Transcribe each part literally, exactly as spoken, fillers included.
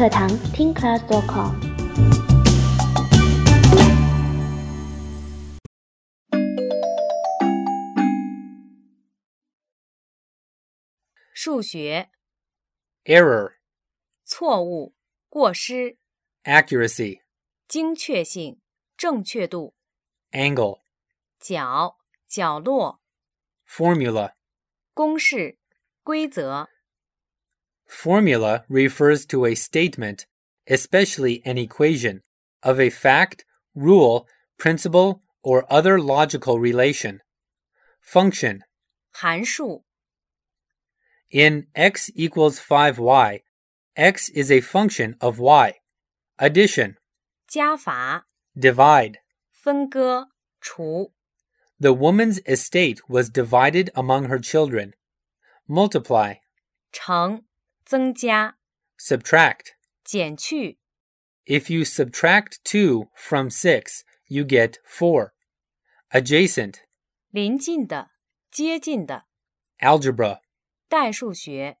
课堂 听 class dot com。 数学 error, 错误、过失、 accuracy, 精确性、正确度、 angle, 角、角落、 formula. 公式、规则。 Formula refers to a statement, especially an equation, of a fact, rule, principle, or other logical relation. Function. 函数 In x equals five y, x is a function of y. Addition. 加法、 Divide. 分割、除。 The woman's estate was divided among her children. Multiply. 乘、增加、 Subtract. 减去。 If you subtract two from six, you get four. Adjacent. 邻近的、接近的。 Algebra. 代数学、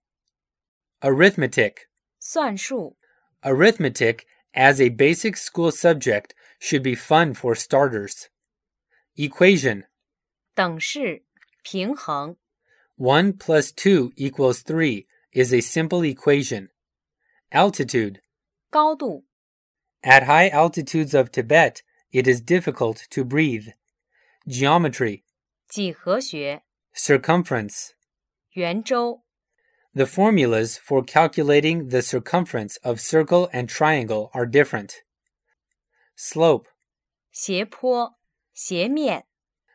Arithmetic. 算术。 Arithmetic, as a basic school subject, should be fun for starters. Equation. 等式、平衡。 one plus two equals three is a simple equation. Altitude. 高度。 At high altitudes of Tibet, it is difficult to breathe. Geometry. 几何学、 Circumference. 圆周。 The formulas for calculating the circumference of circle and triangle are different. Slope. 斜坡、斜面。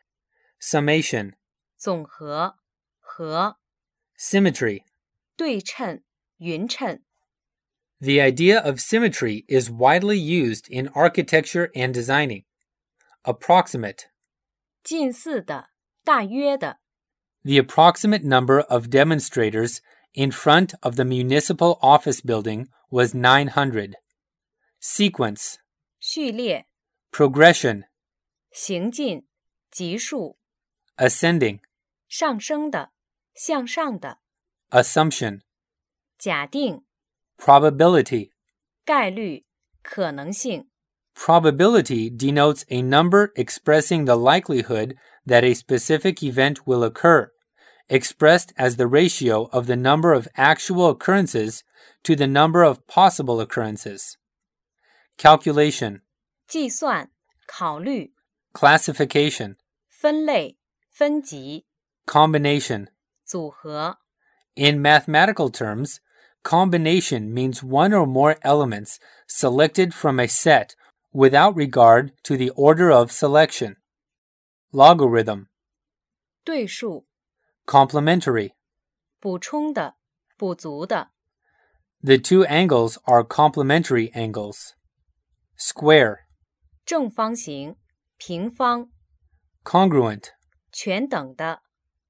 Summation. 总和、和。 Symmetry. 对称、匀称。 The idea of symmetry is widely used in architecture and designing. Approximate. 近似的、大约的。 The approximate number of demonstrators in front of the municipal office building was nine hundred. Sequence. 序列、 Progression. 行进、级数。 Ascending. 上升的、向上的。 Assumption. 假定、 Probability. 概率、可能性。 Probability denotes a number expressing the likelihood that a specific event will occur, expressed as the ratio of the number of actual occurrences to the number of possible occurrences. Calculation. 计算、考虑。 Classification. 分类、分级。 Combination. 组合。 In mathematical terms, combination means one or more elements selected from a set without regard to the order of selection. Logarithm. 对数。 Complementary. 补充的、补足的。 The two angles are complementary angles. Square. 正方形、平方。 Congruent. 全等的。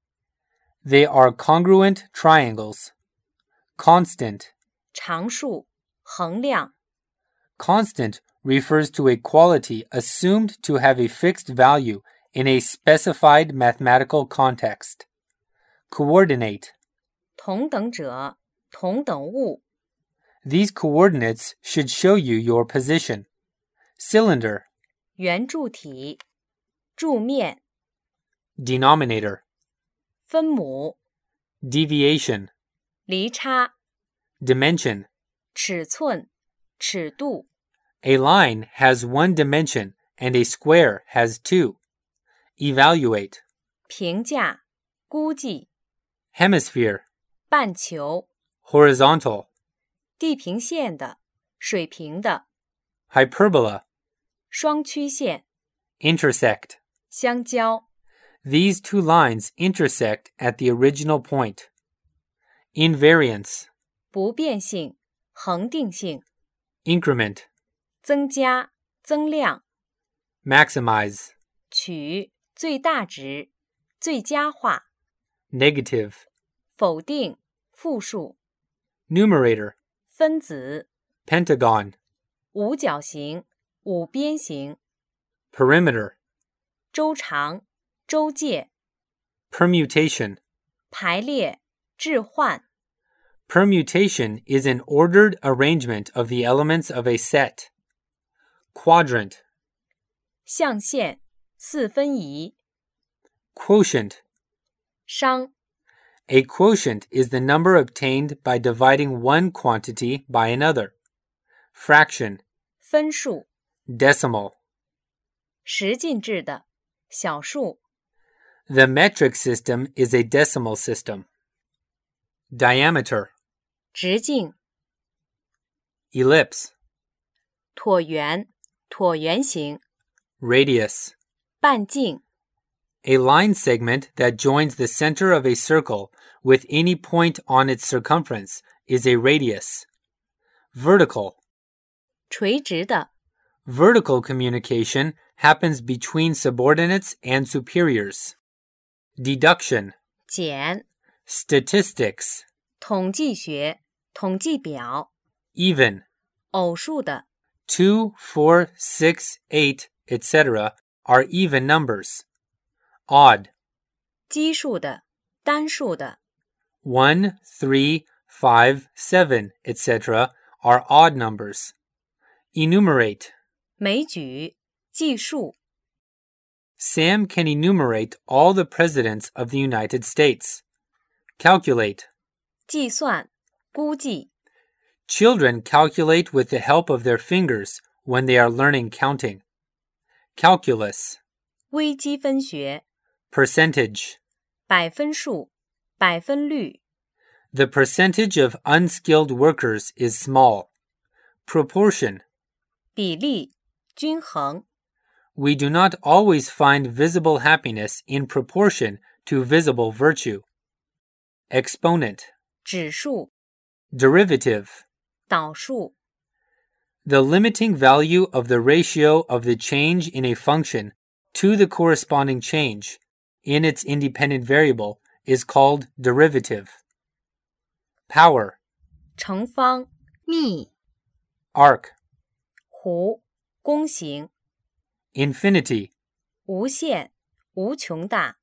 They are congruent triangles. Constant. 常数、衡量。 Constant refers to a quality assumed to have a fixed value in a specified mathematical context. Coordinate. 同等者、同等物。 These coordinates should show you your position. Cylinder. 圆柱体。柱面。 Denominator. 分母。 Deviation. 离差。 Dimension. 尺寸、尺度。 A line has one dimension and a square has two. Evaluate. 评价、估计。 Hemisphere. 半球。 Horizontal. 地平线的、水平的。 Hyperbola. 双曲线。 Intersect. 相交。 These two lines intersect at the original point. Invariance. 不变性、恒定性。 Increment. 增加、增量。 Maximize. 取、最大值、最佳化。 Negative. 否定、负数。 Numerator. 分子。 Pentagon. 五角形、五边形。 Perimeter. 周长、周界。 Permutation. 排列、置换。 Permutation is an ordered arrangement of the elements of a set. Quadrant. 象限，四分仪。 Quotient. 商， A quotient is the number obtained by dividing one quantity by another. Fraction. 分数， Decimal. 十进制的，小数。 The metric system is a decimal system. Diameter. 直径， Ellipse. 椭圆，椭圆形。 Radius. 半径， A line segment that joins the center of a circle with any point on its circumference is a radius. Vertical. 垂直的， Vertical communication happens between subordinates and superiors. Deduction. 减， Statistics. 统计学，统计表。 Even. 偶数的， two, four, six, eight, et cetera are even numbers. Odd. 奇数的，单数的。 one, three, five, seven, et cetera are odd numbers. Enumerate. 枚举，计数。 Sam can enumerate all the presidents of the United States. Calculate. 计算，估计。 Children calculate with the help of their fingers when they are learning counting. Calculus. 微积分学， Percentage. 百分数，百分率。 The percentage of unskilled workers is small. Proportion. 比例，均衡。 We do not always find visible happiness in proportion to visible virtue. Exponent. 指数， Derivative. 导数。 The limiting value of the ratio of the change in a function to the corresponding change in its independent variable is called derivative. Power. 乘方，幂， Arc. 弧，弓形。 Infinity. 无限，无穷大。